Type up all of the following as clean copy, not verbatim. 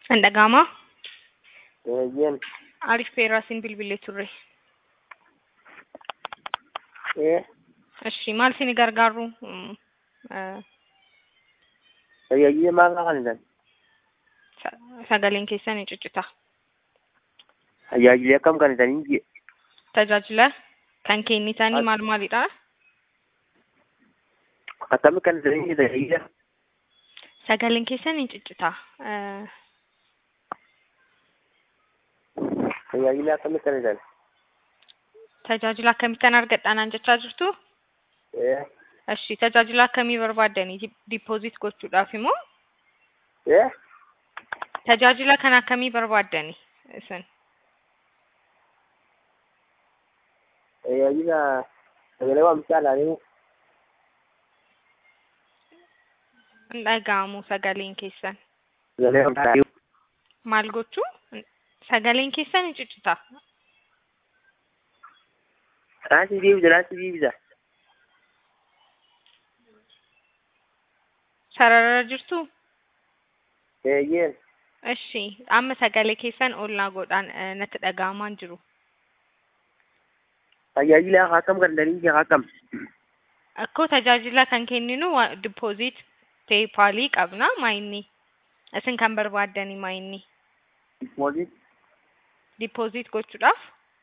Andagama Yen. Arif Perasin bilbilee turre. Eshi maal sini gargaaru? Tajaajila maal kannisan? Sagaleen keessan cuccita. Tajaajila akkam kannisanii? Tajaajila kan kennitanii maal maalidha? Akkami kannisanii tajaajila? Sagaleen keessan cuccita. Tajaajila akkami kannisan? Tajaajila akkamittan argadhaan jechaa jirtu? Eshi tajaajila akkamii barbaadanii deposit gochuudhaaf immoo? Tajaajila kan akkamii barbaadanii isin? Tajaajila sagalee waamichaa Dhaga'amu sagaleen keessan. sagalee waamichaa. Maal gochuu? Sagaleen keessan cuccita. Raasii deebisa. Sararra jirtu? Yen. Eshi amma sagalee keessan oolnaa godhaan natti dhaga'amaan jiru. Tajaajila akkam kannisanii akkam? Akkoo tajaajila kan kenninu deposit PayPal qabna maayinni. Isin kan barbaadani maayinni. Deposit gochuudhaaf?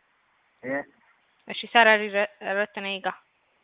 Eshi sararri irratti na eega.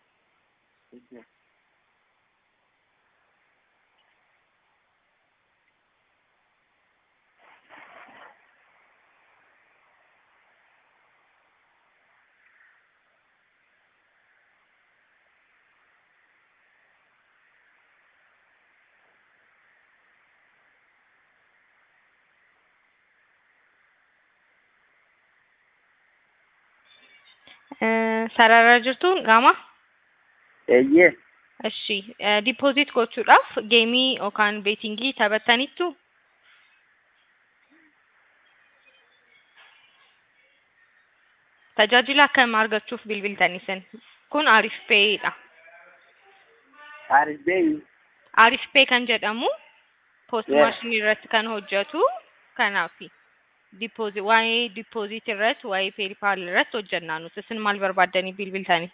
Sararra jirtu gama? Yen. Eshi deposit gochuudhaaf geemii yookaan beetingii taphataniittu? Tajaajila akkam argachuuf bilbiltan isin? Kun Arif Pay'dha. Arif Pay kan jedhamu post machine irratti kan hojjetu kanaafi. Waa'ee deposit irratti waa'ee PayPal irratti hojjannaa nuti. Isin maal barbaadanii bilbiltanii?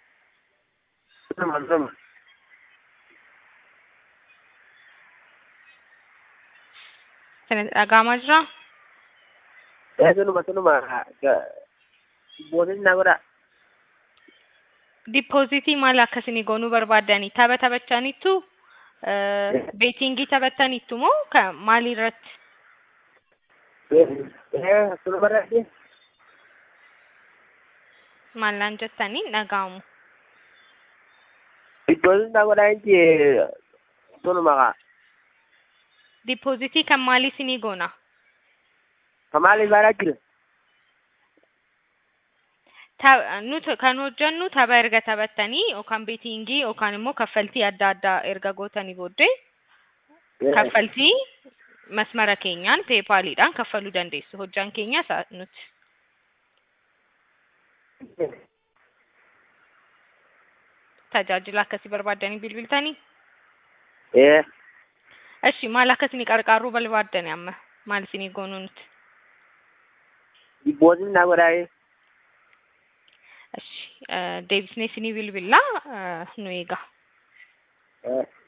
Isin dhaga'amaa jiraa? Sunuma. Deposit na godha. Depositii maal akkasini goonuu barbaadanii? Taphachaniittu? Beetingii taphataniittu moo maal irratti? Sunuma irratti. Maallaan jettanii dhaga'amu? Deposit na godha inti sunuma. Depositii kan maalii isinii goona? Kamaali baraa jira? Nuti kan hojjennu tapha erga taphattanii yookaan beetingii yookaan immoo kaffaltii adda addaa erga gootanii booddee kaffaltii masmara keenyaan PayPal'dhaan kaffaluu dandeessu. Hojjaan keenya nuti. Tajaajila akkasii barbaadanii bilbiltanii? Eshi maal akkasii qarqaaruu barbaadani amma? Maal isinii goonuu nuti? Deposit na godha. Deebisnee isinii bilbillaa nu eega.